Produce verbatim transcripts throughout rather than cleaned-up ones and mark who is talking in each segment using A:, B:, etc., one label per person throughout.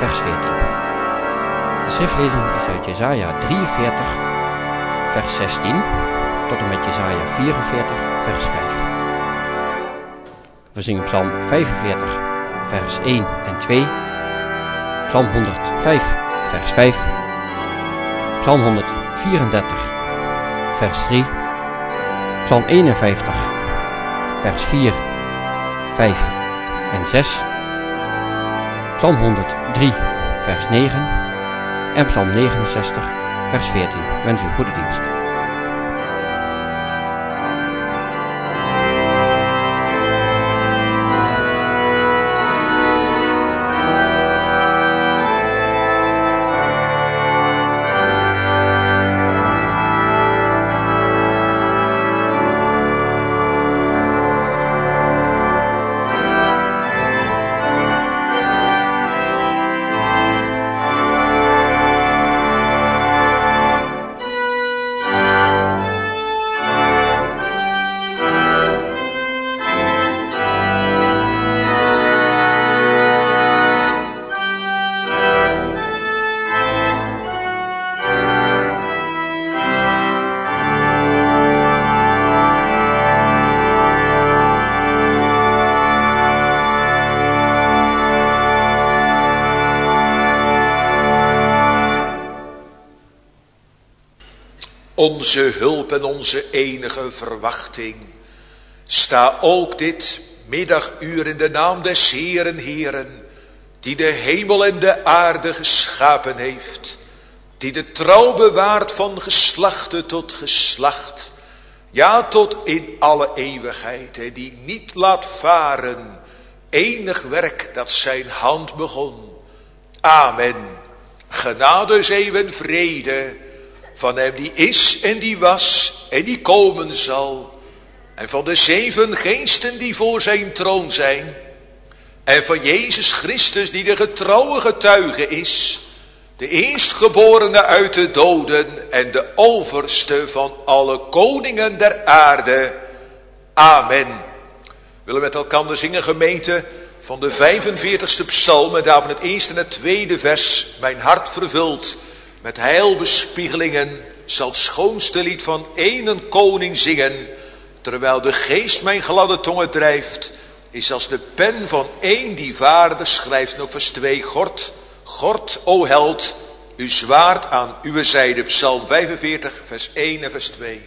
A: vers veertien. De schriftlezing is uit Jesaja drieënveertig, vers zestien, tot en met Jesaja vierenveertig, vers vijf. We zingen Psalm vijfenveertig, vers één en twee, Psalm honderdvijf, vers vijf, Psalm honderdvierendertig, vers drie, Psalm eenenvijftig, vers vier, vijf en zes, Psalm honderddrie, vers negen en Psalm negenenzestig, vers veertien. Wens u goede dienst.
B: Onze hulp en onze enige verwachting. Sta ook dit middaguur in de naam des Heeren, Heeren, die de hemel en de aarde geschapen heeft, die de trouw bewaart van geslachte tot geslacht, ja tot in alle eeuwigheid, en die niet laat varen enig werk dat zijn hand begon. Amen. Genade, zegen en vrede van hem die is en die was en die komen zal, en van de zeven geesten die voor zijn troon zijn, en van Jezus Christus die de getrouwe getuige is, de eerstgeborene uit de doden en de overste van alle koningen der aarde. Amen. We willen met elkaar zingen, gemeente, van de vijfenveertigste psalm, en daarvan het eerste en het tweede vers. Mijn hart vervuld met heilbespiegelingen zal het schoonste lied van één koning zingen, terwijl de geest mijn gladde tongen drijft, is als de pen van één die vaardig schrijft. En ook vers twee, Gord, Gord, o held, uw zwaard aan uw zijde. Psalm vijfenveertig, vers één en vers twee.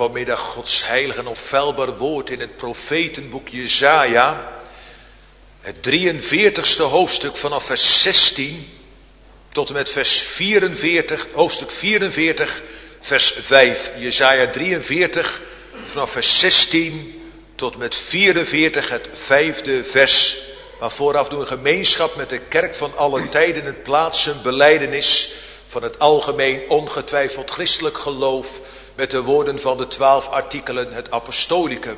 B: vanmiddag Gods heilig en onfeilbaar woord in het profetenboek Jesaja. Het drieënveertigste hoofdstuk vanaf vers zestien tot en met vers vierenveertig, hoofdstuk vierenveertig, vers vijf. Jesaja drieënveertig vanaf vers zestien tot en met vierenveertig, het vijfde vers. Maar vooraf doen we gemeenschap met de kerk van alle tijden het plaatsen belijdenis van het algemeen ongetwijfeld christelijk geloof met de woorden van de twaalf artikelen, het apostolicum.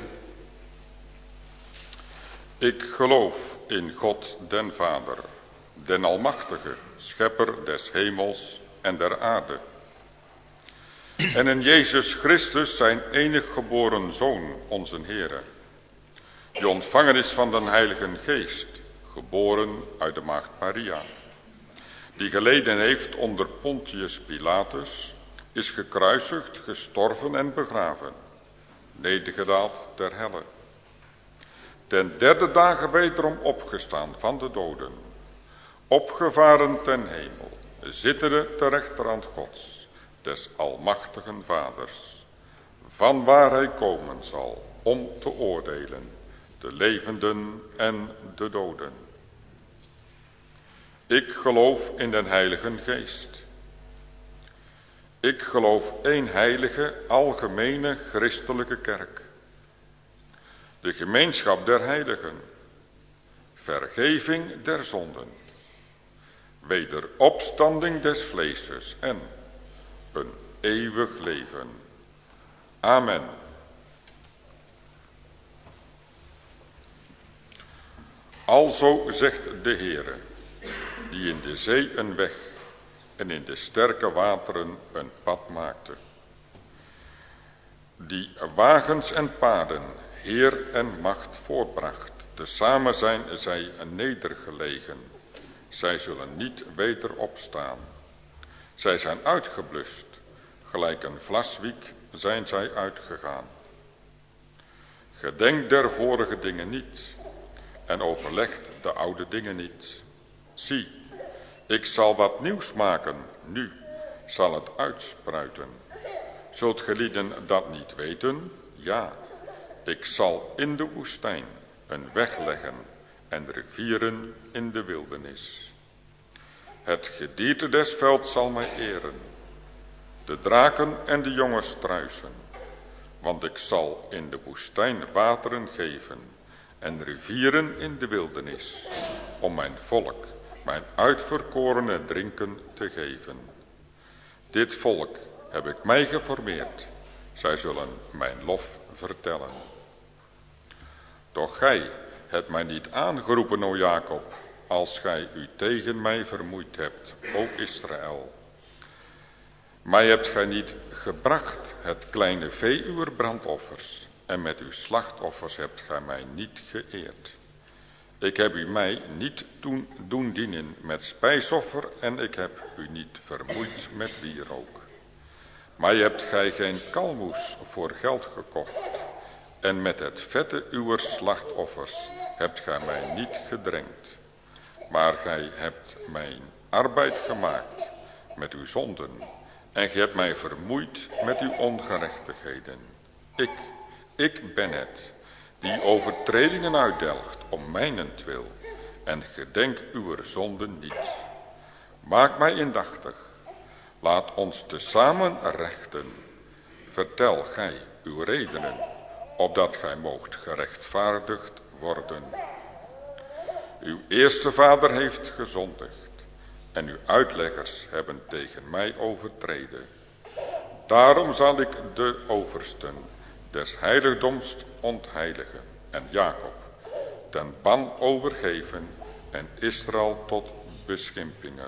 C: Ik geloof in God den Vader, den Almachtige, schepper des hemels en der aarde. En in Jezus Christus zijn enig geboren Zoon, onze Heere, die ontvangen is van den Heilige Geest, geboren uit de maagd Maria, die geleden heeft onder Pontius Pilatus, is gekruisigd, gestorven en begraven, nedergedaald ter helle. Ten derde dagen wederom opgestaan van de doden, opgevaren ten hemel, zittende ter rechterhand Gods, des almachtigen Vaders, van waar hij komen zal om te oordelen, de levenden en de doden. Ik geloof in den Heilige Geest. Ik geloof één heilige, algemene, christelijke kerk. De gemeenschap der heiligen, vergeving der zonden, wederopstanding des vleeses en een eeuwig leven. Amen. Alzo zegt de Heere, die in de zee een weg en in de sterke wateren een pad maakte, die wagens en paarden, heer en macht voortbracht. Tezamen zijn zij nedergelegen. Zij zullen niet weder opstaan. Zij zijn uitgeblust. Gelijk een vlaswiek zijn zij uitgegaan. Gedenk der vorige dingen niet. En overlegt de oude dingen niet. Zie, ik zal wat nieuws maken. Nu zal het uitspruiten. Zult gelieden dat niet weten? Ja. Ik zal in de woestijn een weg leggen en rivieren in de wildernis. Het gedierte des velds zal mij eren, de draken en de jonge struisen, want ik zal in de woestijn wateren geven en rivieren in de wildernis, om mijn volk, mijn uitverkorene drinken te geven. Dit volk heb ik mij geformeerd, zij zullen mijn lof vertellen. Doch gij hebt mij niet aangeroepen, o Jacob, als gij u tegen mij vermoeid hebt, o Israël. Mij hebt gij niet gebracht, het kleine vee uwer brandoffers, en met uw slachtoffers hebt gij mij niet geëerd. Ik heb u mij niet doen, doen dienen met spijsoffer, en ik heb u niet vermoeid met wierook. Maar hebt gij geen kalmoes voor geld gekocht, en met het vette uwer slachtoffers hebt gij mij niet gedrenkt. Maar gij hebt mijn arbeid gemaakt met uw zonden, en gij hebt mij vermoeid met uw ongerechtigheden. Ik, ik ben het, die overtredingen uitdelgt om mijnentwil, en gedenk uw zonden niet. Maak mij indachtig, laat ons tezamen rechten. Vertel gij uw redenen, opdat gij moogt gerechtvaardigd worden. Uw eerste vader heeft gezondigd, en uw uitleggers hebben tegen mij overtreden. Daarom zal ik de oversten des heiligdoms ontheiligen, en Jacob ten ban overgeven, en Israël tot beschimpingen.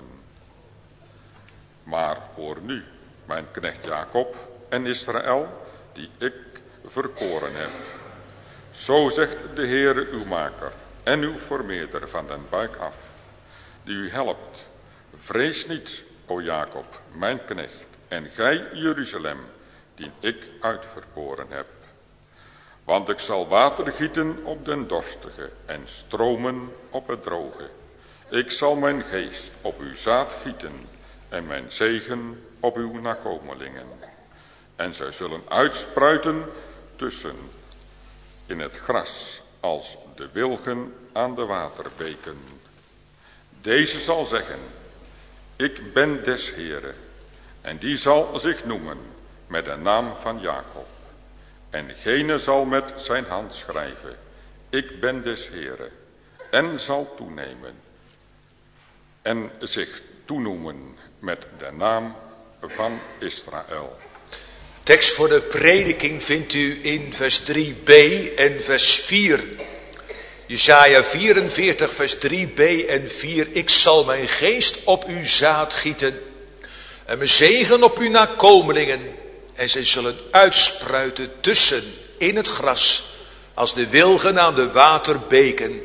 C: Maar hoor nu, mijn knecht Jacob en Israël, die ik verkoren heb. Zo zegt de Heere uw maker en uw vermeerder van den buik af, die u helpt. Vrees niet, o Jacob, mijn knecht, en gij Jeruzalem, die ik uitverkoren heb. Want ik zal water gieten op den dorstige en stromen op het droge. Ik zal mijn geest op uw zaad gieten en mijn zegen op uw nakomelingen. En zij zullen uitspruiten tussen in het gras als de wilgen aan de waterbeken. Deze zal zeggen, ik ben des Heeren, en die zal zich noemen met de naam van Jacob. En gene zal met zijn hand schrijven, ik ben des Heeren, en zal toenemen en zich toenoemen met de naam van Israël.
B: Tekst voor de prediking vindt u in vers drie b en vers vier. Jesaja vierenveertig vers drie b en vier. Ik zal mijn geest op uw zaad gieten en mijn zegen op uw nakomelingen. En zij zullen uitspruiten tussen in het gras als de wilgen aan de waterbeken.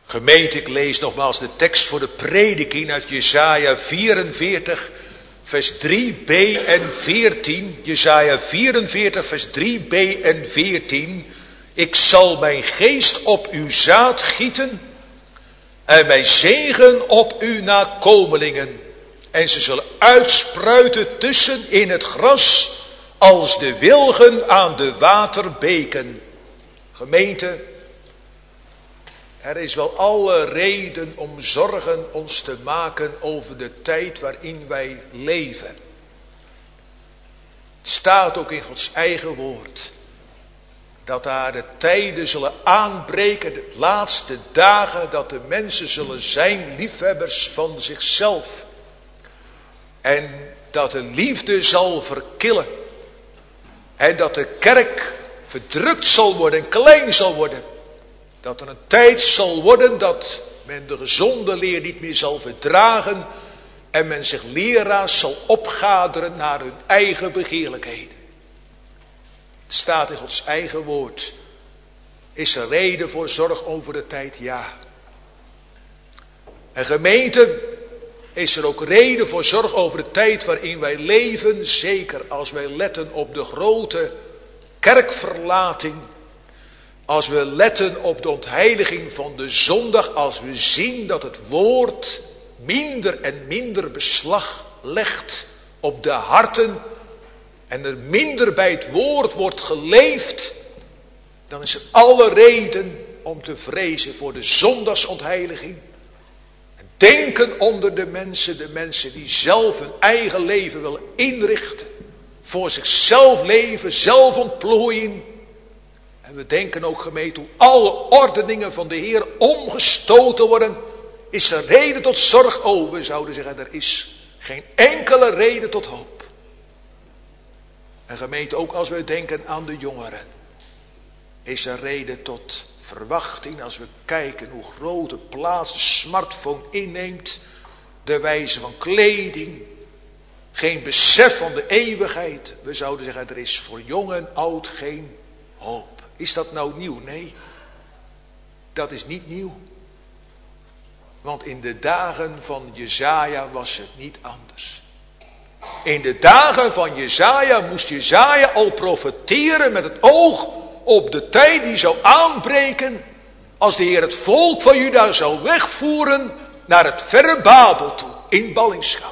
B: Gemeente, ik lees nogmaals de tekst voor de prediking uit Jesaja vierenveertig, vers drie b en veertien. Jesaja vierenveertig, vers drie b en veertien. Ik zal mijn geest op uw zaad gieten en mijn zegen op uw nakomelingen. En ze zullen uitspruiten tussen in het gras als de wilgen aan de waterbeken. Gemeente, er is wel alle reden om zorgen ons te maken over de tijd waarin wij leven. Het staat ook in Gods eigen woord dat daar de tijden zullen aanbreken, de laatste dagen, dat de mensen zullen zijn liefhebbers van zichzelf. En dat de liefde zal verkillen. En dat de kerk verdrukt zal worden en klein zal worden. Dat er een tijd zal worden dat men de gezonde leer niet meer zal verdragen. En men zich leraars zal opgaderen naar hun eigen begeerlijkheden. Het staat in Gods eigen woord. Is er reden voor zorg over de tijd? Ja. En gemeente, is er ook reden voor zorg over de tijd waarin wij leven? Zeker als wij letten op de grote kerkverlating. Als we letten op de ontheiliging van de zondag. Als we zien dat het woord minder en minder beslag legt op de harten. En er minder bij het woord wordt geleefd. Dan is er alle reden om te vrezen voor de zondagsontheiliging. En denken onder de mensen, de mensen die zelf hun eigen leven willen inrichten. Voor zichzelf leven, zelf ontplooien. En we denken ook, gemeente, hoe alle ordeningen van de Heer omgestoten worden. Is er reden tot zorg? Oh, we zouden zeggen, er is geen enkele reden tot hoop. En gemeente, ook als we denken aan de jongeren, is er reden tot verwachting als we kijken hoe grote plaats de smartphone inneemt, de wijze van kleding, geen besef van de eeuwigheid. We zouden zeggen, er is voor jong en oud geen hoop. Is dat nou nieuw? Nee, dat is niet nieuw. Want in de dagen van Jesaja was het niet anders. In de dagen van Jesaja moest Jesaja al profeteren met het oog op de tijd die zou aanbreken als de Heer het volk van Juda zou wegvoeren naar het verre Babel toe, in ballingschap.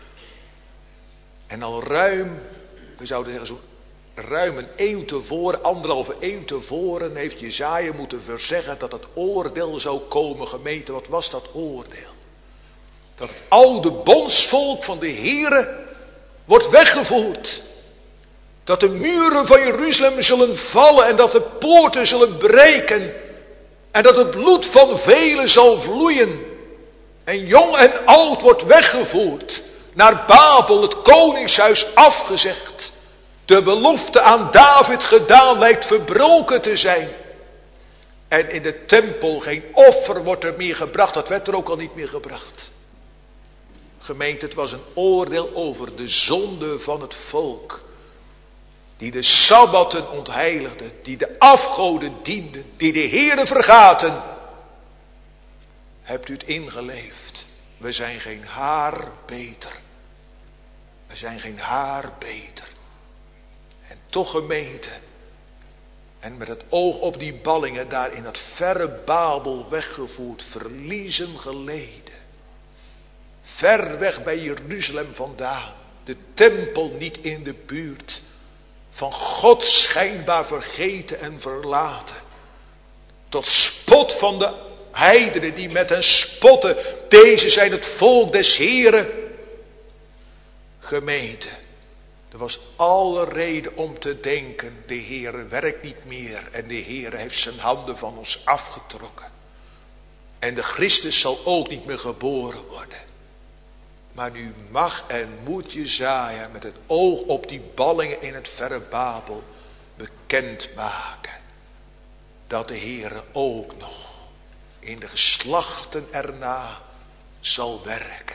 B: En al ruim, we zouden zeggen zo'n ruim een eeuw tevoren, anderhalve eeuw tevoren, heeft Jesaja moeten verzeggen dat het oordeel zou komen. Gemeente, wat was dat oordeel? Dat het oude bondsvolk van de Heere wordt weggevoerd. Dat de muren van Jeruzalem zullen vallen en dat de poorten zullen breken. En dat het bloed van velen zal vloeien. En jong en oud wordt weggevoerd naar Babel, het koningshuis afgezegd. De belofte aan David gedaan lijkt verbroken te zijn. En in de tempel geen offer wordt er meer gebracht, dat werd er ook al niet meer gebracht. Gemeente, het was een oordeel over de zonde van het volk. Die de sabbatten ontheiligden, die de afgoden dienden, die de Heere vergaten. Hebt u het ingeleefd? We zijn geen haar beter. We zijn geen haar beter. En toch, gemeente, en met het oog op die ballingen daar in dat verre Babel weggevoerd, verliezen geleden. Ver weg bij Jeruzalem vandaan, de tempel niet in de buurt, van God schijnbaar vergeten en verlaten. Tot spot van de heidenen die met hen spotten, deze zijn het volk des Heren. Gemeente, er was alle reden om te denken, de Heere werkt niet meer en de Heere heeft zijn handen van ons afgetrokken. En de Christus zal ook niet meer geboren worden. Maar nu mag en moet Jesaja met het oog op die ballingen in het verre Babel bekendmaken dat de Heere ook nog in de geslachten erna zal werken.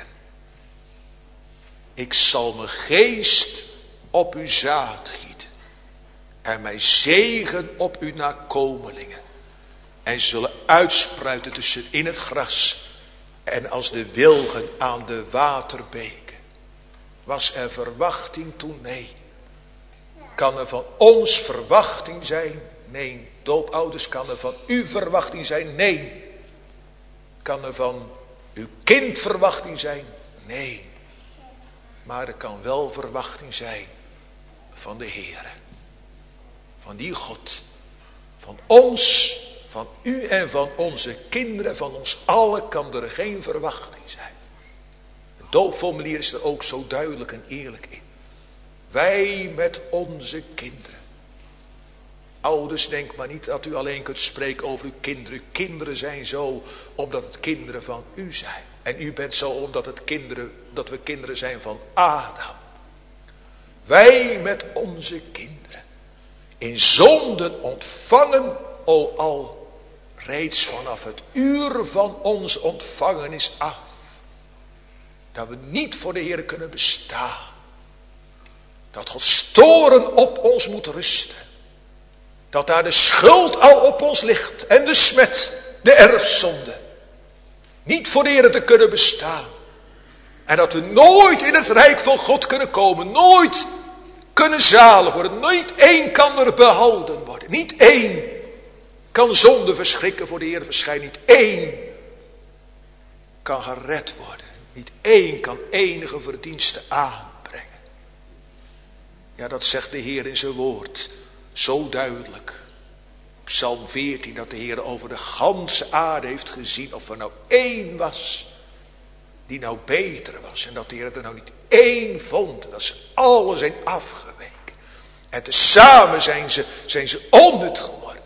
B: Ik zal mijn geest op uw zaad gieten en mijn zegen op uw nakomelingen. En ze zullen uitspruiten tussen in het gras. En als de wilgen aan de waterbeken. Was er verwachting toen? Nee. Kan er van ons verwachting zijn? Nee. Doopouders, kan er van u verwachting zijn? Nee. Kan er van uw kind verwachting zijn? Nee. Maar er kan wel verwachting zijn van de Heere. Van die God. Van ons, van u en van onze kinderen, van ons allen kan er geen verwachting zijn. Het doopformulier is er ook zo duidelijk en eerlijk in. Wij met onze kinderen. Ouders, denk maar niet dat u alleen kunt spreken over uw kinderen. Uw kinderen zijn zo omdat het kinderen van u zijn. En u bent zo omdat het kinderen, dat we kinderen zijn van Adam. Wij met onze kinderen. In zonden ontvangen, o al reeds vanaf het uur van onze ontvangenis af. Dat we niet voor de Heer kunnen bestaan. Dat Gods toorn op ons moet rusten. Dat daar de schuld al op ons ligt. En de smet, de erfzonde. Niet voor de Heer te kunnen bestaan. En dat we nooit in het rijk van God kunnen komen. Nooit kunnen zalig worden. Niet één kan er behouden worden. Niet één kan zonde verschrikken voor de Heer verschijnen. Niet één kan gered worden. Niet één kan enige verdienste aanbrengen. Ja, dat zegt de Heer in zijn woord. Zo duidelijk. Psalm veertien, dat de Heer over de ganse aarde heeft gezien of er nou één was die nou beter was. En dat de Heer er nou niet één vond. Dat ze alle zijn afgeweken. En tezamen zijn ze, zijn ze onnut geworden.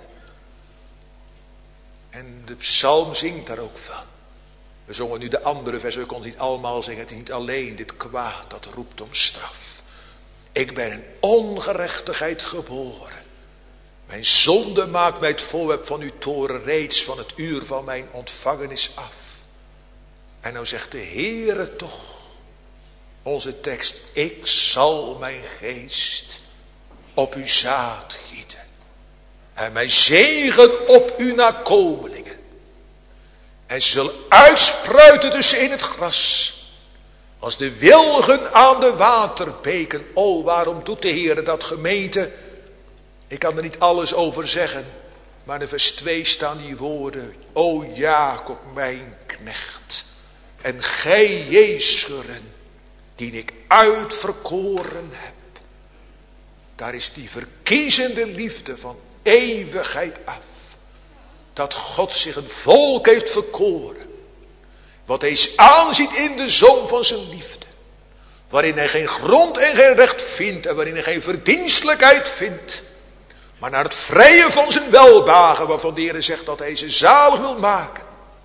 B: En de psalm zingt daar ook van. We zongen nu de andere vers, we konden niet allemaal zingen. Het is niet alleen dit kwaad dat roept om straf. Ik ben in ongerechtigheid geboren. Mijn zonde maakt mij het voorwerp van uw toren reeds van het uur van mijn ontvangenis af. En nou zegt de Heere toch, onze tekst, ik zal mijn geest op uw zaad gieten. En mijn zegen op uw nakomelingen. En ze zullen uitspruiten tussen in het gras. Als de wilgen aan de waterbeken. O, waarom doet de Heere dat, gemeente? Ik kan er niet alles over zeggen. Maar in vers twee staan die woorden. O Jacob, mijn knecht. En gij Jezuren, die ik uitverkoren heb. Daar is die verkiezende liefde van eeuwigheid af. Dat God zich een volk heeft verkoren. Wat hij aanziet in de zoon van zijn liefde. Waarin hij geen grond en geen recht vindt. En waarin hij geen verdienstelijkheid vindt. Maar naar het vrije van zijn welbehagen. Waarvan de Heer zegt dat hij ze zalig wil maken.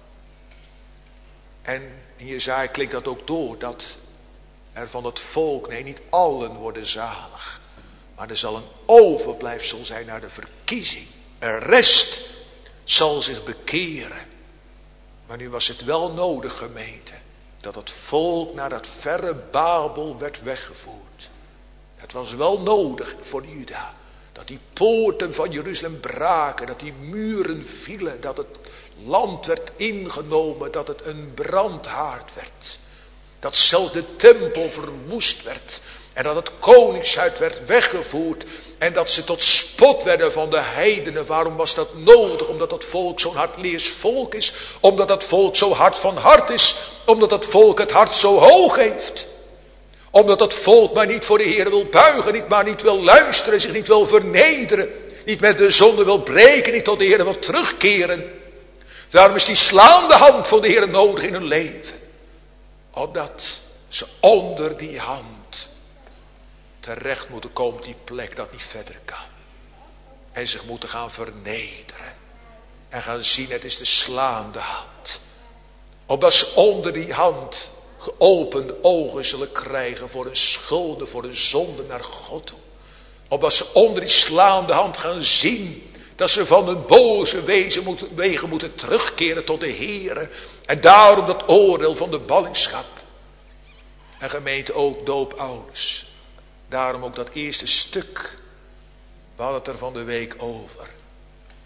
B: En in Jesaja klinkt dat ook door. Dat er van het volk, nee niet allen worden zalig. Maar er zal een overblijfsel zijn naar de verkiezing. Een rest zal zich bekeren. Maar nu was het wel nodig, gemeente, dat het volk naar dat verre Babel werd weggevoerd. Het was wel nodig voor Juda. Dat die poorten van Jeruzalem braken, dat die muren vielen, dat het land werd ingenomen, dat het een brandhaard werd. Dat zelfs de tempel verwoest werd. En dat het koningshuis werd weggevoerd. En dat ze tot spot werden van de heidenen. Waarom was dat nodig? Omdat dat volk zo'n hardleers volk is. Omdat dat volk zo hard van hart is. Omdat dat volk het hart zo hoog heeft. Omdat dat volk maar niet voor de Heer wil buigen. Niet maar niet wil luisteren. Zich niet wil vernederen. Niet met de zonde wil breken. Niet tot de Heer wil terugkeren. Daarom is die slaande hand van de Heer nodig in hun leven. Opdat ze onder die hand terecht moeten komen op die plek dat niet verder kan. En zich moeten gaan vernederen. En gaan zien, het is de slaande hand. Opdat ze onder die hand geopende ogen zullen krijgen voor hun schulden, voor hun zonde naar God toe. Opdat ze onder die slaande hand gaan zien dat ze van hun boze wezen moeten, wegen moeten terugkeren tot de Heere. En daarom dat oordeel van de ballingschap. En gemeente ook doopouders. Daarom ook dat eerste stuk. We hadden het er van de week over.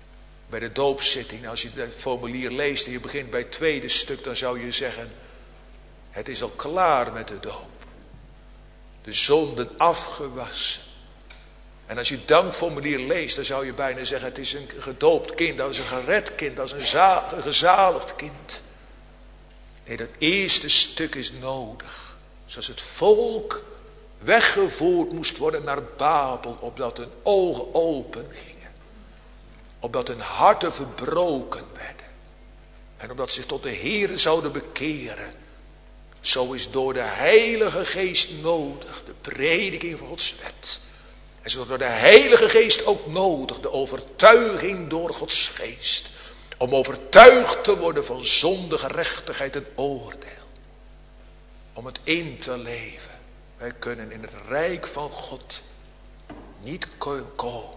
B: Bij de doopzitting, als je het formulier leest en je begint bij het tweede stuk, dan zou je zeggen, het is al klaar met de doop. De zonden afgewassen. En als je het dankformulier leest, dan zou je bijna zeggen, het is een gedoopt kind, dat is een gered kind, dat is een, za- een gezaligd kind. Nee, dat eerste stuk is nodig. Zoals het volk weggevoerd moest worden naar Babel, opdat hun ogen open gingen. Opdat hun harten verbroken werden. En opdat ze zich tot de Heere zouden bekeren. Zo is door de Heilige Geest nodig de prediking van Gods wet. En zo is door de Heilige Geest ook nodig de overtuiging door Gods Geest. Om overtuigd te worden van zonde, gerechtigheid en oordeel. Om het in te leven. Wij kunnen in het rijk van God niet komen.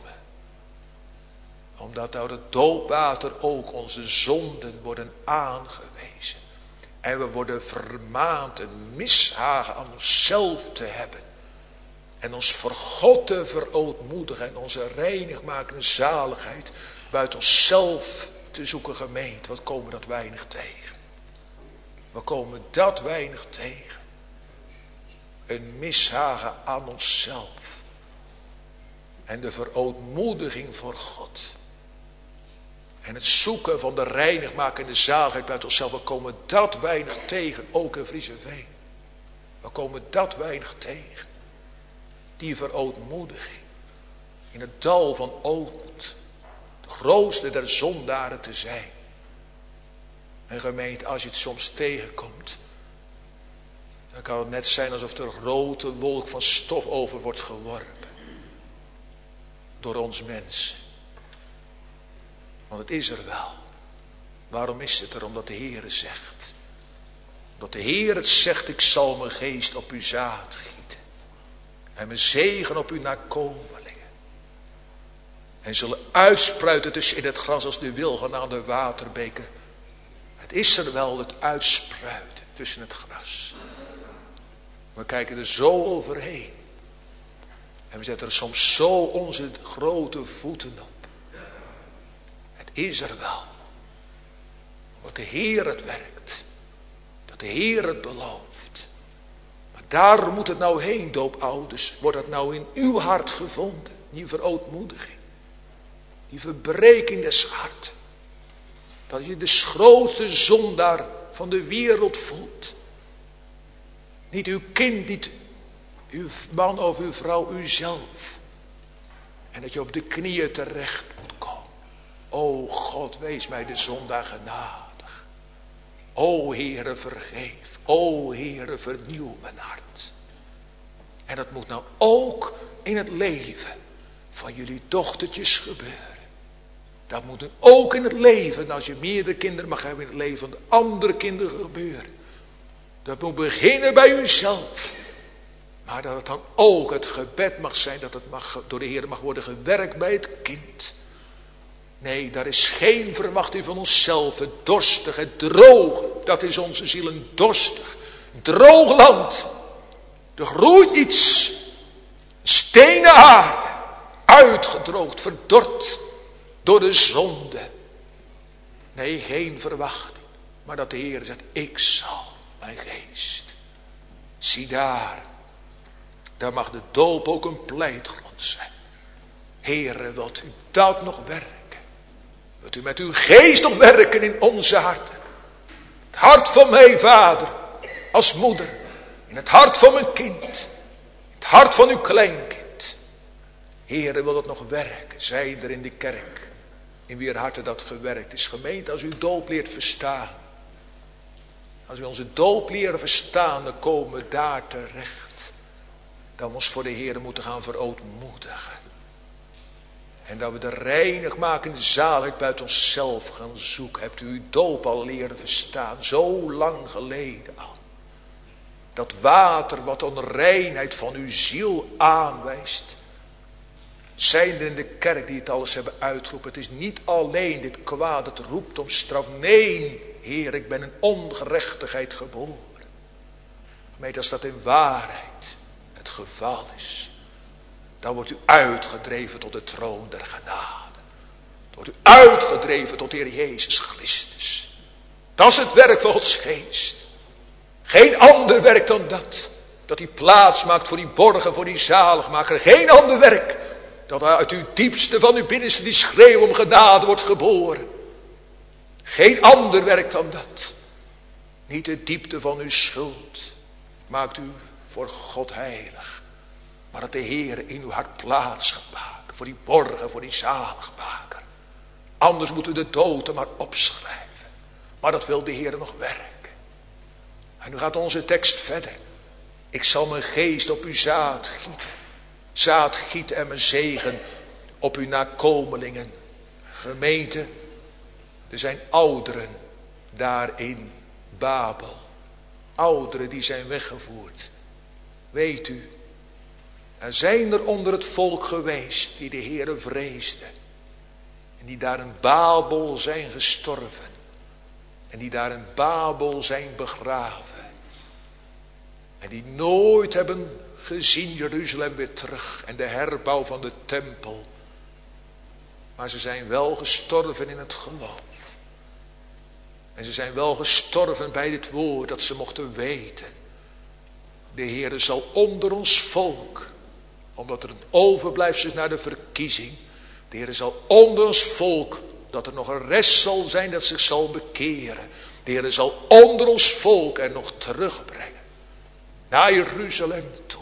B: Omdat uit het doopwater ook onze zonden worden aangewezen. En we worden vermaand een mishagen aan onszelf te hebben. En ons voor God te verootmoedigen en onze reinigmakende zaligheid buiten onszelf te zoeken gemeente. Wat komen we dat weinig tegen? We komen dat weinig tegen. Een mishagen aan onszelf. En de verootmoediging voor God. En het zoeken van de reinigmakende zaligheid buiten onszelf. We komen dat weinig tegen, ook in Vriezeveen. We komen dat weinig tegen. Die verootmoediging. In het dal van ootmoed. De grootste der zondaren te zijn. En gemeente, als je het soms tegenkomt. Dan kan het net zijn alsof er een grote wolk van stof over wordt geworpen. Door ons mensen. Want het is er wel. Waarom is het er? Omdat de Heer zegt. Omdat de Heer het zegt, ik zal mijn geest op uw zaad gieten. En mijn zegen op uw nakomelingen. En zullen uitspruiten tussen in het gras als de wilgenaamde waterbeken. Het is er wel, het uitspruiten tussen het gras. We kijken er zo overheen. En we zetten er soms zo onze grote voeten op. Het is er wel. Omdat de Heer het werkt. Dat de Heer het belooft. Maar daar moet het nou heen, doopouders. Wordt het nou in uw hart gevonden. Die verootmoediging. Die verbreking des hart. Dat je de grootste zondaar van de wereld voelt. Niet uw kind, niet uw man of uw vrouw, uzelf. En dat je op de knieën terecht moet komen. O God, wees mij de zondaar genadig. O Heere, vergeef. O Heere, vernieuw mijn hart. En dat moet nou ook in het leven van jullie dochtertjes gebeuren. Dat moet ook in het leven, als je meerdere kinderen mag hebben, in het leven van de andere kinderen gebeuren. Dat moet beginnen bij uzelf. Maar dat het dan ook het gebed mag zijn, dat het mag, door de Heer mag worden gewerkt bij het kind. Nee, daar is geen verwachting van onszelf. Het dorstig, het droog, dat is onze ziel, een dorstig, droog land. Er groeit iets. Stenen aarde, uitgedroogd, verdord door de zonde. Nee, geen verwachting. Maar dat de Heer zegt, ik zal mijn geest. Zie daar. Daar mag de doop ook een pleitgrond zijn. Heere, wilt u dat nog werken? Wilt u met uw geest nog werken in onze harten? Het hart van mijn vader, als moeder. In het hart van mijn kind. In het hart van uw kleinkind. Heere, wil dat nog werken? Zij er in de kerk. In wier harten dat gewerkt is. Gemeente, als u doop leert verstaan. Als we onze doop leren verstaan, dan komen we daar terecht. Dat we ons voor de Heer moeten gaan verootmoedigen. En dat we de reinigmakende zaligheid buiten onszelf gaan zoeken. Hebt u uw doop al leren verstaan, zo lang geleden al. Dat water wat onreinheid van uw ziel aanwijst. Zijn er in de kerk die het alles hebben uitgeroepen. Het is niet alleen dit kwaad, het roept om straf. Nee, Heer, ik ben in ongerechtigheid geboren. Gemeente, als dat in waarheid het geval is, dan wordt u uitgedreven tot de troon der genade. wordt u uitgedreven tot de Heer Jezus Christus. Dat is het werk van Gods geest. Geen ander werk dan dat. Dat hij plaats maakt voor die borgen, voor die zaligmaker. Geen ander werk. Dat hij uit uw diepste van uw binnenste die schreeuw om genade wordt geboren. Geen ander werk dan dat. Niet de diepte van uw schuld maakt u voor God heilig. Maar dat de Heer in uw hart plaats gaat maken. Voor die borgen, voor die zaligmaker. Anders moeten we de dood er maar opschrijven. Maar dat wil de Heer nog werken. En nu gaat onze tekst verder. Ik zal mijn geest op uw zaad gieten. Zaad gieten en mijn zegen op uw nakomelingen. Gemeente, er zijn ouderen daar in Babel. Ouderen die zijn weggevoerd. Weet u, er zijn er onder het volk geweest die de Heere vreesden. En die daar in Babel zijn gestorven. En die daar in Babel zijn begraven. En die nooit hebben gezien Jeruzalem weer terug. En de herbouw van de tempel. Maar ze zijn wel gestorven in het geloof. En ze zijn wel gestorven bij dit woord dat ze mochten weten. De Heere zal onder ons volk, omdat er een overblijfsel is naar de verkiezing. De Heere zal onder ons volk, dat er nog een rest zal zijn dat zich zal bekeren. De Heere zal onder ons volk er nog terugbrengen. Naar Jeruzalem toe.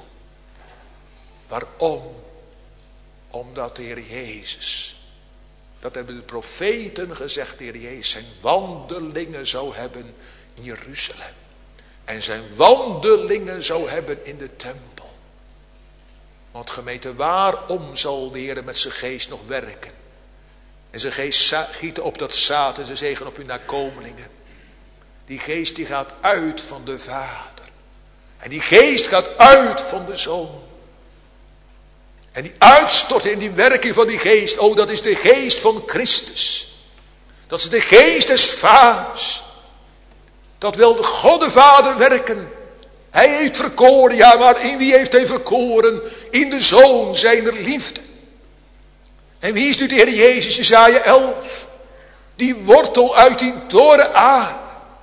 B: Waarom? Omdat de Heer Jezus, dat hebben de profeten gezegd, de Heer Jezus zijn wandelingen zou hebben in Jeruzalem. En zijn wandelingen zou hebben in de tempel. Want gemeente, waarom zal de Heer met zijn geest nog werken? En zijn geest gieten op dat zaad en zijn zegen op uw nakomelingen. Die geest die gaat uit van de Vader. En die geest gaat uit van de Zoon. En die uitstorting in die werking van die geest. Oh, dat is de geest van Christus. Dat is de geest des Vaders. Dat wil de God de Vader werken. Hij heeft verkoren, ja, maar in wie heeft hij verkoren? In de Zoon zijner liefde. En wie is nu de Heer Jezus? Jesaja elf. Die wortel uit die dorre aarde.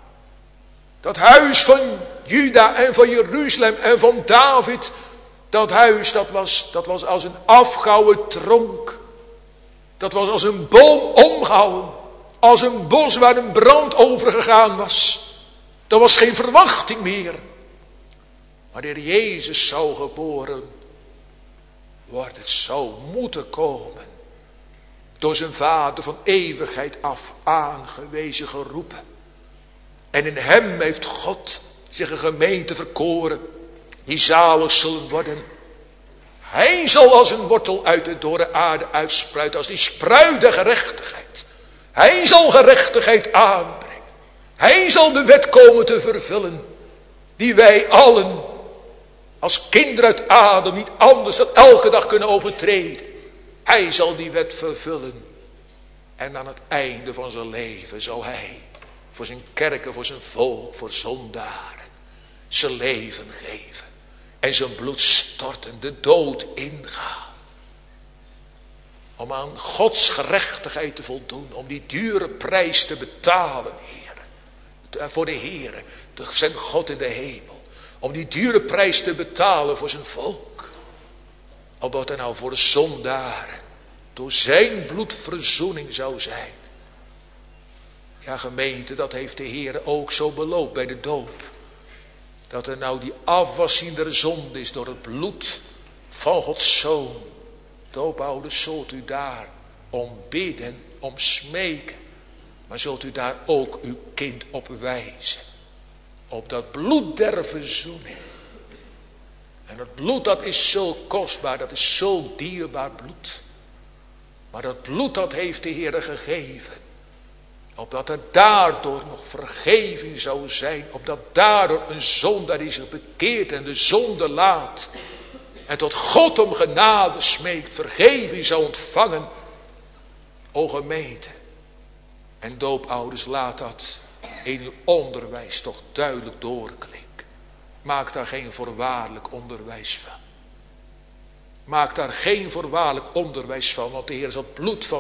B: Dat huis van Juda en van Jeruzalem en van David. Dat huis, dat was, dat was als een afgehouwen tronk. Dat was als een boom omgehouden. Als een bos waar een brand over gegaan was. Er was geen verwachting meer. Maar de Heer Jezus zou geboren worden. Het zou moeten komen. Door zijn Vader van eeuwigheid af aangewezen, geroepen. En in hem heeft God zich een gemeente verkoren. Die zalig zullen worden. Hij zal als een wortel uit de dorre aarde uitspruiten. Als die spruit der gerechtigheid. Hij zal gerechtigheid aanbrengen. Hij zal de wet komen te vervullen. Die wij allen als kinderen uit Adam niet anders dan elke dag kunnen overtreden. Hij zal die wet vervullen. En aan het einde van zijn leven zal hij voor zijn kerken, voor zijn volk, voor zondaren zijn leven geven. En zijn bloed storten, de dood ingaan. Om aan Gods gerechtigheid te voldoen. Om die dure prijs te betalen, Heer. Voor de Heer, zijn God in de hemel. Om die dure prijs te betalen voor zijn volk. Opdat er nou voor de zondaren door zijn bloed verzoening zou zijn. Ja, gemeente, dat heeft de Heer ook zo beloofd bij de doop. Dat er nou die afwassing der zonde is door het bloed van Gods Zoon. Doopouders, zult u daar om bidden, om smeken. Maar zult u daar ook uw kind op wijzen. Op dat bloed der verzoening. En dat bloed dat is zo kostbaar, dat is zo dierbaar bloed. Maar dat bloed dat heeft de Heer gegeven. Opdat er daardoor nog vergeving zou zijn. Opdat daardoor een zondaar die zich bekeert en de zonde laat. En tot God om genade smeekt, vergeving zou ontvangen. O gemeente. En doopouders, laat dat in uw onderwijs toch duidelijk doorklinken. Maak daar geen voorwaardelijk onderwijs van. Maak daar geen voorwaardelijk onderwijs van. Want de Heer zal het bloed van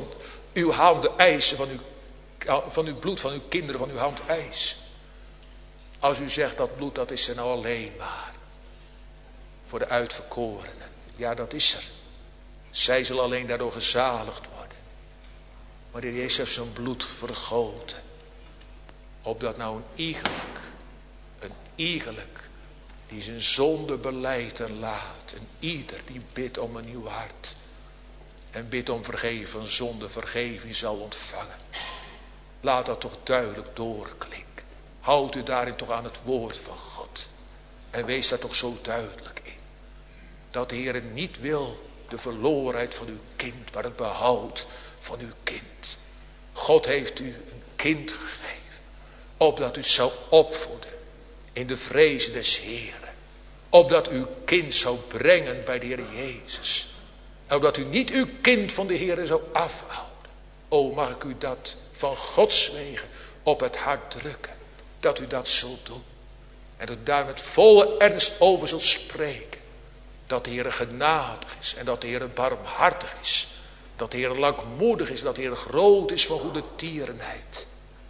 B: uw handen eisen van uw, van uw bloed, van uw kinderen, van uw hand eisen. Als u zegt dat bloed, dat is er nou alleen maar voor de uitverkorenen. Ja, dat is er. Zij zullen alleen daardoor gezaligd worden. Maar de Heer Jezus heeft zijn bloed vergoten. Opdat nou een iegelijk, een iegelijk, die zijn zonde beleidt en laat. En ieder die bidt om een nieuw hart. En bidt om vergeving van zonde, vergeving zal ontvangen. Laat dat toch duidelijk doorklinken. Houd u daarin toch aan het woord van God. En wees daar toch zo duidelijk in. Dat de Heer niet wil de verlorenheid van uw kind, maar het behoud van uw kind. God heeft u een kind gegeven. Opdat u het zou opvoeden in de vrees des Heeren. Opdat u uw kind zou brengen bij de Heer Jezus. Opdat u niet uw kind van de Heer zou afhouden. O, mag ik u dat van Gods wegen op het hart drukken. Dat u dat zult doen. En dat u daar met volle ernst over zult spreken. Dat de Heer genadig is. En dat de Heer barmhartig is. Dat de Heer langmoedig is. Dat de Heer groot is van goede tierenheid.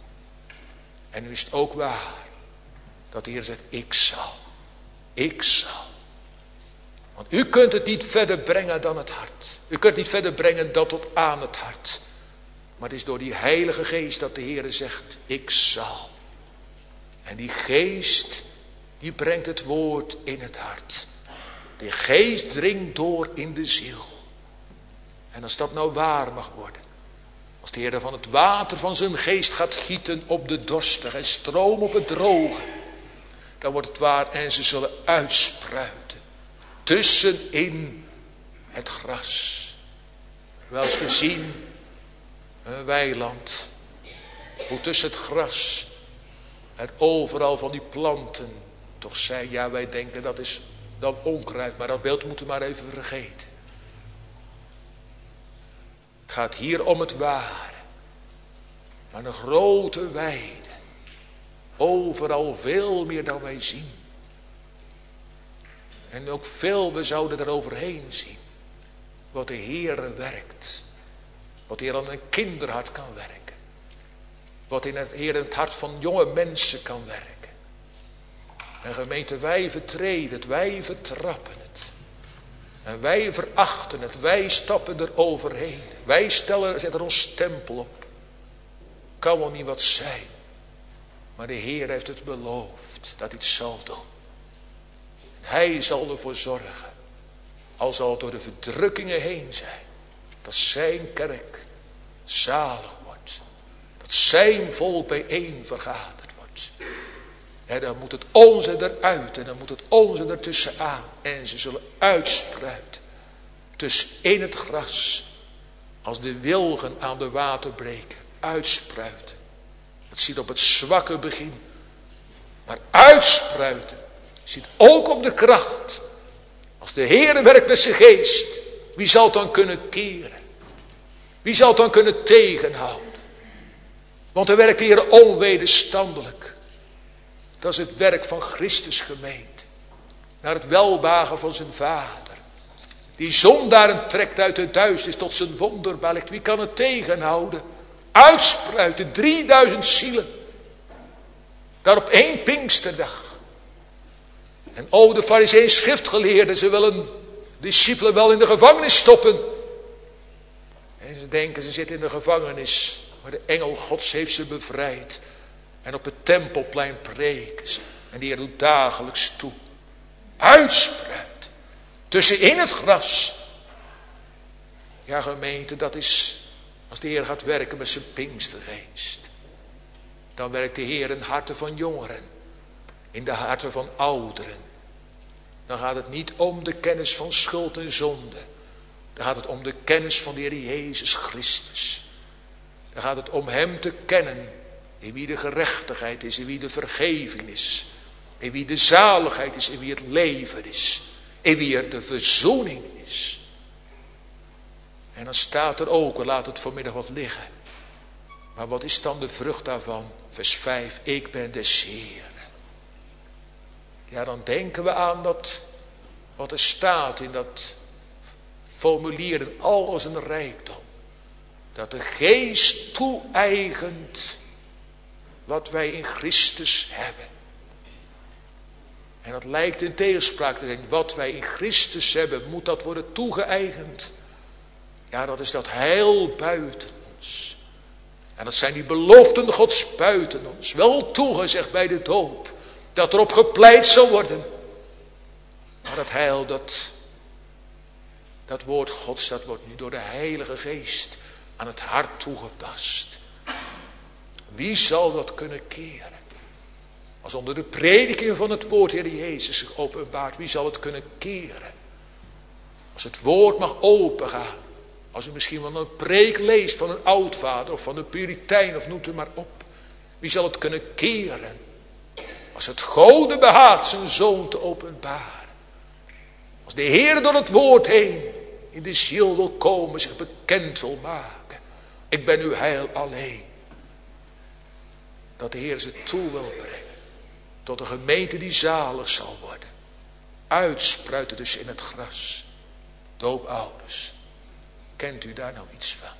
B: En nu is het ook waar. Dat de Heer zegt, ik zal. Ik zal. Want u kunt het niet verder brengen dan het hart. U kunt het niet verder brengen dan tot aan het hart. Maar het is door die Heilige Geest dat de Heer zegt, ik zal. En die Geest, die brengt het woord in het hart. Die Geest dringt door in de ziel. En als dat nou waar mag worden. Als de Heer van het water van zijn Geest gaat gieten op de dorstige en stroom op het droge. Dan wordt het waar en ze zullen uitspruiten. Tussenin het gras. Wel eens gezien, een weiland. Hoe tussen het gras en overal van die planten toch zijn. Ja, wij denken dat is dan onkruid. Maar dat beeld moeten we maar even vergeten. Het gaat hier om het ware. Maar een grote weide. Overal veel meer dan wij zien. En ook veel, we zouden er overheen zien. Wat de Heere werkt. Wat de Heer aan een kinderhart kan werken. Wat in het Heer in het hart van jonge mensen kan werken. En gemeente, wij vertreden het, wij vertrappen het. En wij verachten het, wij stappen er overheen. Wij stellen, zetten ons stempel op. Kan wel niet wat zijn. Maar de Heer heeft het beloofd dat hij het zal doen. Hij zal ervoor zorgen. Al zal het door de verdrukkingen heen zijn. Dat zijn kerk zalig wordt. Dat zijn volk bijeen vergaderd wordt. En dan moet het onze eruit. En dan moet het onze ertussenaan. En ze zullen uitspruiten. Tussen in het gras. Als de wilgen aan de water breken. Uitspruiten. Dat ziet op het zwakke begin. Maar uitspruiten. Ziet ook op de kracht. Als de Heere werkt met zijn geest. Wie zal het dan kunnen keren? Wie zal het dan kunnen tegenhouden? Want er werkt de Heere onwederstandelijk. Dat is het werk van Christus gemeente. Naar het welbehagen van zijn Vader. Die zondaren trekt uit de duisternis tot zijn wonderbaar licht. Wie kan het tegenhouden? Uitspruiten, drieduizend zielen. Daar op één Pinksterdag. En o, de Farizeeën schriftgeleerden, ze willen discipelen wel in de gevangenis stoppen. En ze denken, ze zitten in de gevangenis. Maar de engel Gods heeft ze bevrijd. En op het tempelplein preken ze. En die Heer doet dagelijks toe. Uitspruit. Tussen in het gras. Ja, gemeente, dat is als de Heer gaat werken met zijn Pinkstergeest. Dan werkt de Heer in harten van jongeren. In de harten van ouderen. Dan gaat het niet om de kennis van schuld en zonde. Dan gaat het om de kennis van de Heer Jezus Christus. Dan gaat het om hem te kennen. In wie de gerechtigheid is. In wie de vergeving is. In wie de zaligheid is. In wie het leven is. In wie er de verzoening is. En dan staat er ook, laat het vanmiddag wat liggen. Maar wat is dan de vrucht daarvan? Vers vijf, ik ben des Heeren. Ja, dan denken we aan dat, wat er staat in dat formulier in al zijn rijkdom. Dat de geest toe-eigent wat wij in Christus hebben. En dat lijkt in tegenspraak te zijn. Wat wij in Christus hebben, moet dat worden toegeëigend. Ja, dat is dat heil buiten ons. En dat zijn die beloften Gods buiten ons. Wel toegezegd bij de doop. Dat erop gepleit zal worden. Maar dat heil, dat, dat woord Gods, dat wordt nu door de Heilige Geest aan het hart toegepast. Wie zal dat kunnen keren? Als onder de prediking van het woord Heer Jezus zich openbaart, wie zal het kunnen keren? Als het woord mag opengaan. Als u misschien wel een preek leest van een oudvader of van een Puritijn of noemt het maar op. Wie zal het kunnen keren? Als het Gode behaagt zijn zoon te openbaren. Als de Heer door het woord heen in de ziel wil komen, zich bekend wil maken. Ik ben uw heil alleen. Dat de Heer ze toe wil brengen. Tot een gemeente die zalig zal worden. Uitspruiten dus in het gras. Doopouders. Kent u daar nou iets van?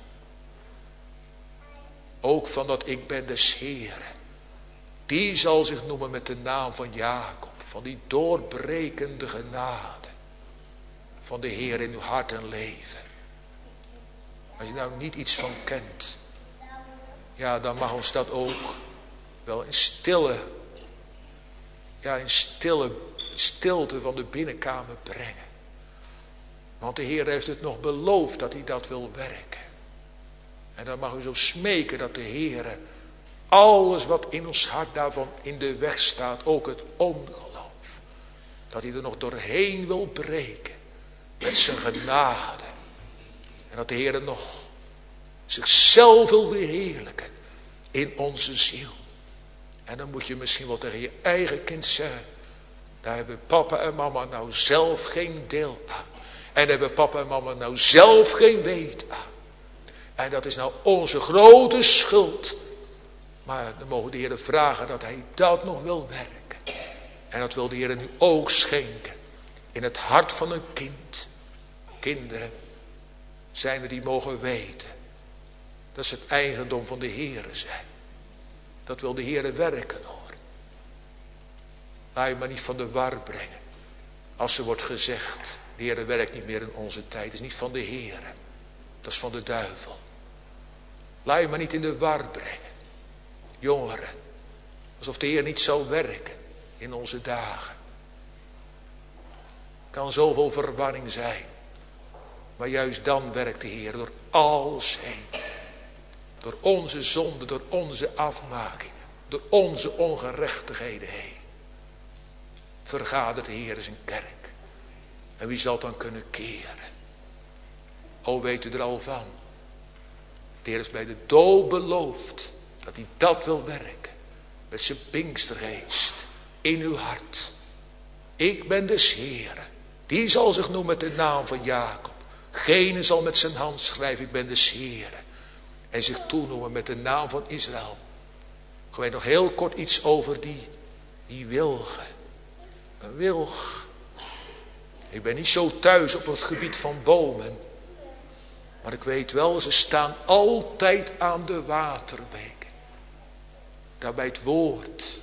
B: Ook van dat ik ben des Heeren. Die zal zich noemen met de naam van Jacob. Van die doorbrekende genade. Van de Heer in uw hart en leven. Als je nou niet iets van kent. Ja, dan mag ons dat ook wel in stille. Ja, in stille stilte van de binnenkamer brengen. Want de Heer heeft het nog beloofd dat hij dat wil werken. En dan mag u zo smeken dat de Heer alles wat in ons hart daarvan in de weg staat, ook het ongeloof, dat hij er nog doorheen wil breken met zijn genade. En dat de Heer nog zichzelf wil verheerlijken in onze ziel. En dan moet je misschien wel tegen je eigen kind zeggen, daar hebben papa en mama nou zelf geen deel aan. En hebben papa en mama nou zelf geen weet aan. En dat is nou onze grote schuld. Maar dan mogen de Heer vragen dat hij dat nog wil werken. En dat wil de Heer nu ook schenken. In het hart van een kind. Kinderen zijn er die mogen weten. Dat ze het eigendom van de Heer zijn. Dat wil de Heer werken hoor. Laat je maar niet van de war brengen. Als er wordt gezegd, de Heer werkt niet meer in onze tijd. Het is niet van de Heer. Dat is van de duivel. Laat je maar niet in de war brengen. Jongeren. Alsof de Heer niet zou werken in onze dagen. Kan zoveel verwarring zijn. Maar juist dan werkt de Heer door alles heen. Door onze zonden, door onze afmakingen. Door onze ongerechtigheden heen. Vergadert de Heer zijn kerk. En wie zal het dan kunnen keren? O, weet u er al van. De Heer is bij de doop beloofd dat hij dat wil werken. Met zijn Pinkstergeest in uw hart. Ik ben des Heeren. Die zal zich noemen met de naam van Jacob. Gene zal met zijn hand schrijven, ik ben des Heeren. En zich toenoemen met de naam van Israël. Ik weet nog heel kort iets over die, die wilgen. Een wilg. Ik ben niet zo thuis op het gebied van bomen. Maar ik weet wel, ze staan altijd aan de waterbeken. Daar bij het woord.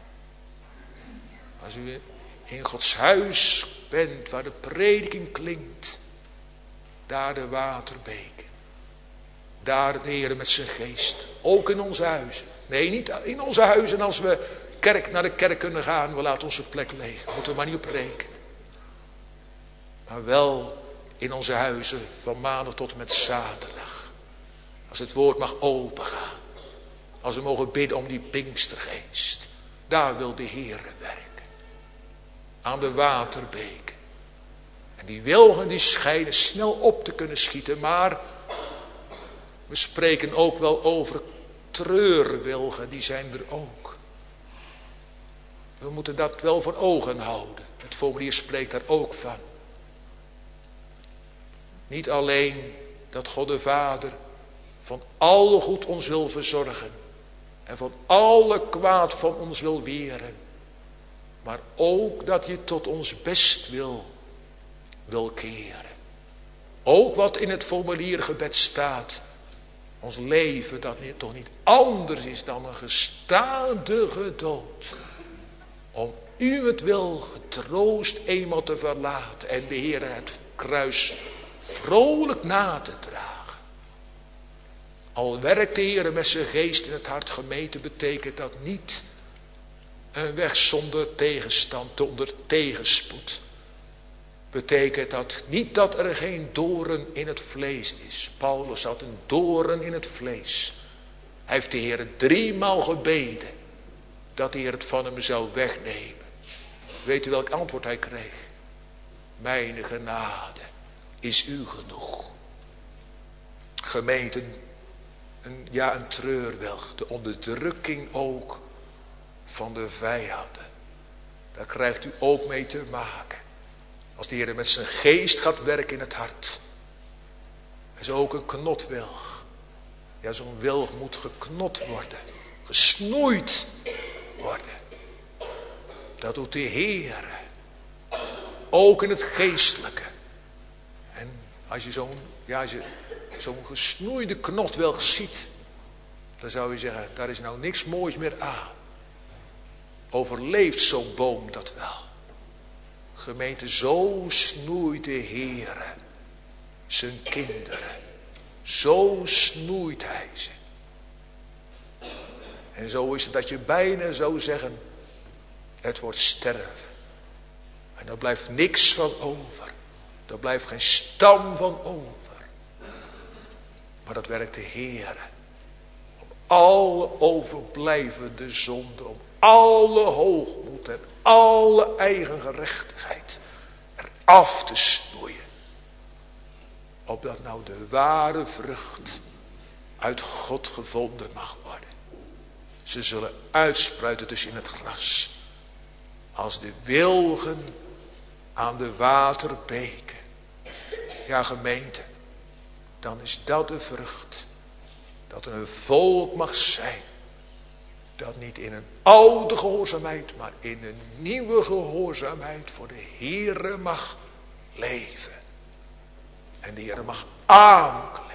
B: Als u in Gods huis bent, waar de prediking klinkt. Daar de waterbeken. Daar de Heer met zijn geest. Ook in onze huizen. Nee, niet in onze huizen als we kerk naar de kerk kunnen gaan. We laten onze plek leeg. Moeten we maar niet op rekenen. Maar wel in onze huizen van maandag tot en met zaterdag. Als het woord mag opengaan. Als we mogen bidden om die Pinkstergeest. Daar wil de Heer werken. Aan de waterbeken. En die wilgen die schijnen snel op te kunnen schieten. Maar we spreken ook wel over treurwilgen. Die zijn er ook. We moeten dat wel voor ogen houden. Het formulier spreekt daar ook van. Niet alleen dat God de Vader van alle goed ons wil verzorgen. En van alle kwaad van ons wil weren. Maar ook dat je tot ons best wil, wil keren. Ook wat in het formuliergebed staat. ons leven dat niet, toch niet anders is dan een gestadige dood. Om u het wil getroost eenmaal te verlaten en de Heer het kruis vrolijk na te dragen. Al werkt de Heer met zijn geest in het hart, gemeente, betekent dat niet een weg zonder tegenstand, zonder tegenspoed. Betekent dat niet dat er geen doorn in het vlees is. Paulus had een doorn in het vlees. Hij heeft de Heer driemaal gebeden dat de Heer het van hem zou wegnemen. Weet u welk antwoord hij kreeg? Mijn genade is u genoeg. Gemeenten, een, ja een treurwilg, de onderdrukking ook van de vijanden. Daar krijgt u ook mee te maken. Als de Heer met zijn geest gaat werken in het hart. Er is ook een knotwilg. Ja, zo'n wilg moet geknot worden. Gesnoeid worden. Dat doet de Heer. Ook in het geestelijke. En als je zo'n ja, als je zo'n gesnoeide knotwilg ziet. Dan zou je zeggen, daar is nou niks moois meer aan. Overleeft zo'n boom dat wel? Gemeente, zo snoeit de Heere zijn kinderen. Zo snoeit hij ze. En zo is het dat je bijna zou zeggen, het wordt sterven. En er blijft niks van over. Er blijft geen stam van over. Maar dat werkt de Heere. Om alle overblijvende zonden, om alle hoogmoed en alle eigen gerechtigheid eraf te snoeien. Opdat nou de ware vrucht uit God gevonden mag worden. Ze zullen uitspruiten tussen in het gras. Als de wilgen aan de waterbeken. Ja, gemeente, dan is dat de vrucht. Dat er een volk mag zijn. Dat niet in een oude gehoorzaamheid, maar in een nieuwe gehoorzaamheid voor de Heere mag leven. En de Heere mag aankleven.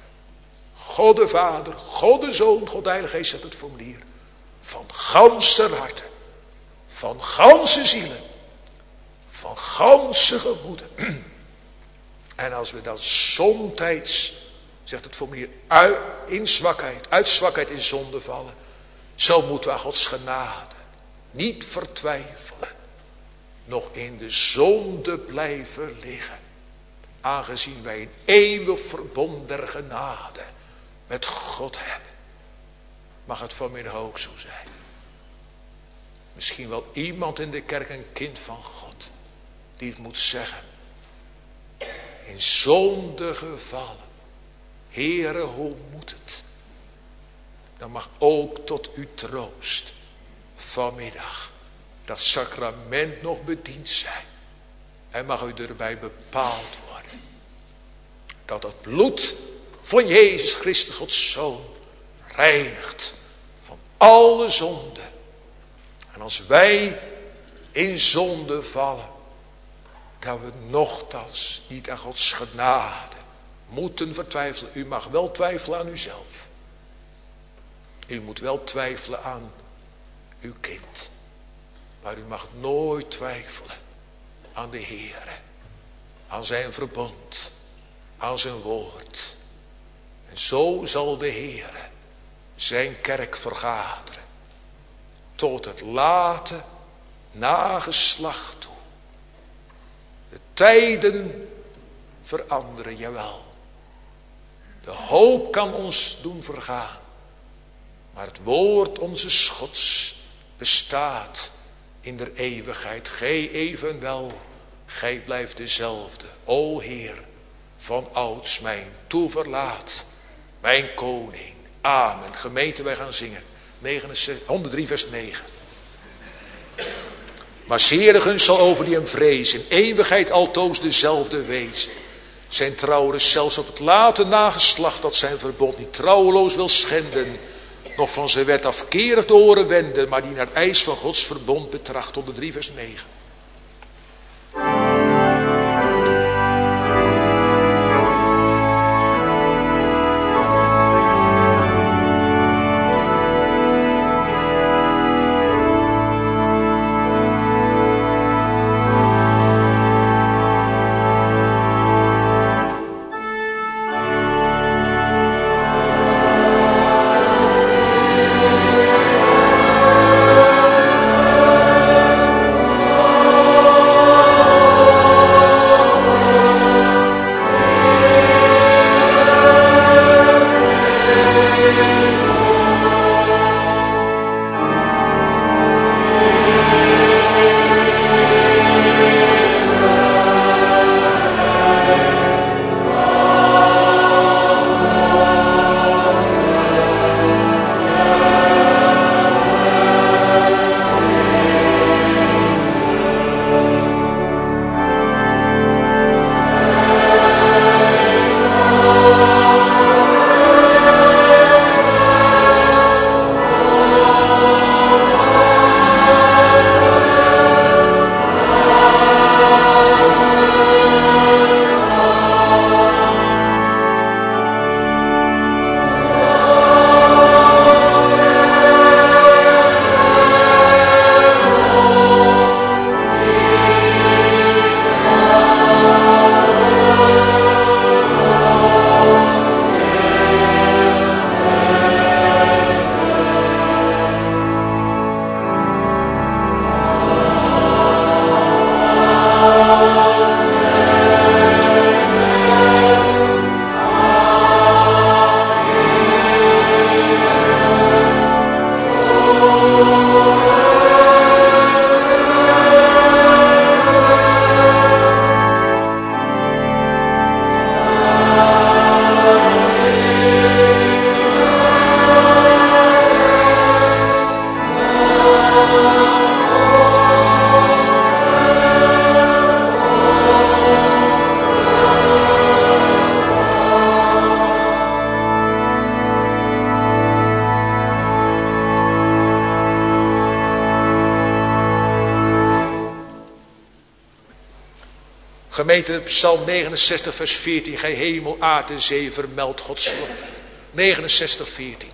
B: God de Vader, God de Zoon, God de Heilige Geest, zet het formulier. Van ganser harte. Van ganse zielen. Van ganse gemoeden. En als we dan somtijds, zegt het formulier, uit, in zwakheid, uit zwakheid in zonde vallen. Zo moeten we aan Gods genade niet vertwijfelen. Nog in de zonde blijven liggen. Aangezien wij een eeuwig verbond der genade met God hebben. Mag het vanmiddag ook zo zijn. Misschien wel iemand in de kerk, een kind van God. Die het moet zeggen. In zonde gevallen. Heere, hoe moet het? Dan mag ook tot uw troost vanmiddag dat sacrament nog bediend zijn. En mag u erbij bepaald worden. Dat het bloed van Jezus Christus, Gods Zoon, reinigt van alle zonde. En als wij in zonde vallen, dat we nochtans niet aan Gods genade moeten vertwijfelen. U mag wel twijfelen aan uzelf. U moet wel twijfelen aan uw kind. Maar u mag nooit twijfelen aan de Heere. Aan zijn verbond. Aan zijn woord. En zo zal de Heere zijn kerk vergaderen. Tot het late nageslacht toe. De tijden veranderen, jawel. De hoop kan ons doen vergaan. Maar het woord onze Gods bestaat in der eeuwigheid. Gij evenwel, gij blijft dezelfde. O Heer, van ouds mijn toeverlaat, mijn koning. Amen. Gemeente, wij gaan zingen. honderddrie vers negen. Maar zeer gunst zal over die hem vrezen, in eeuwigheid altoos dezelfde wezen. Zijn trouw is zelfs op het late nageslacht dat zijn verbond niet trouweloos wil schenden, nog van zijn wet afkerig de oren wenden, maar die naar het eis van Gods verbond betracht. honderddrie vers negen. Gemeente, Psalm negenenzestig vers veertien. Gij hemel, aard en zee, vermeld Gods lof. negenenzestig veertien.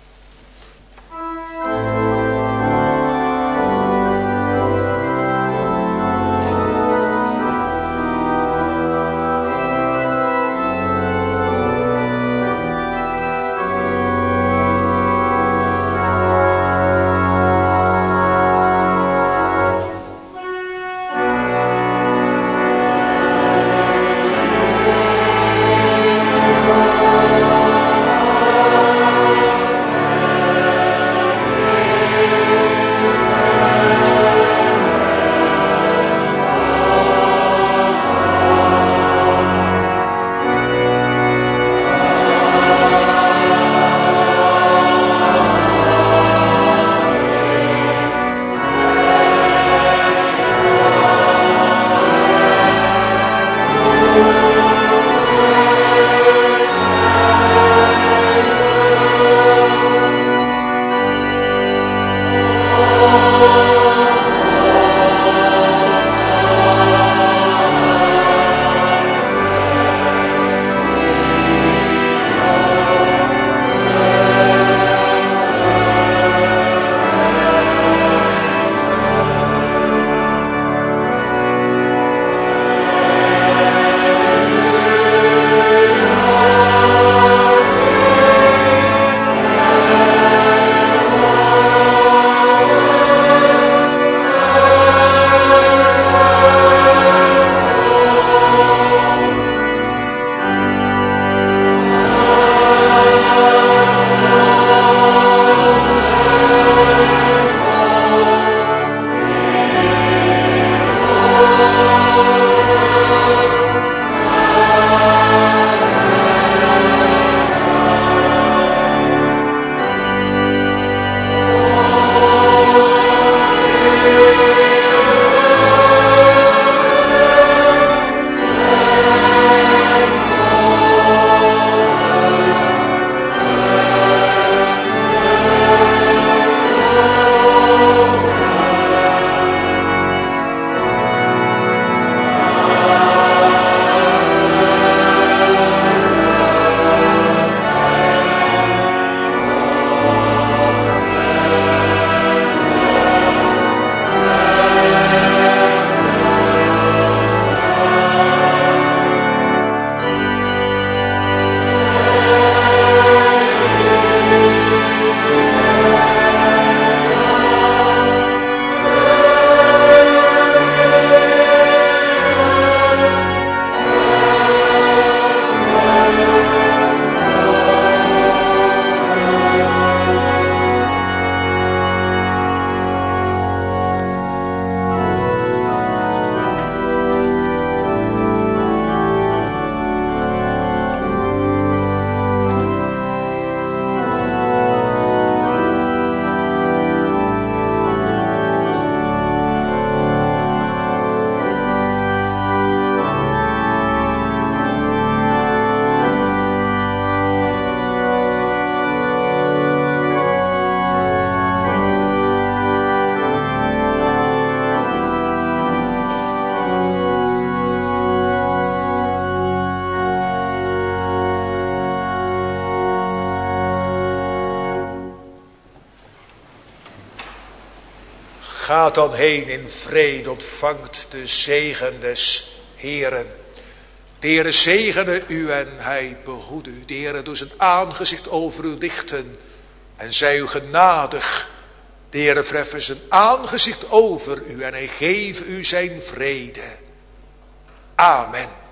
B: Gaat dan heen in vrede, ontvangt de zegen des Heeren. De Heere zegene u en hij behoede u. De Heere doet zijn aangezicht over u lichten en zij u genadig. De Heere verheffen zijn aangezicht over u en hij geeft u zijn vrede. Amen.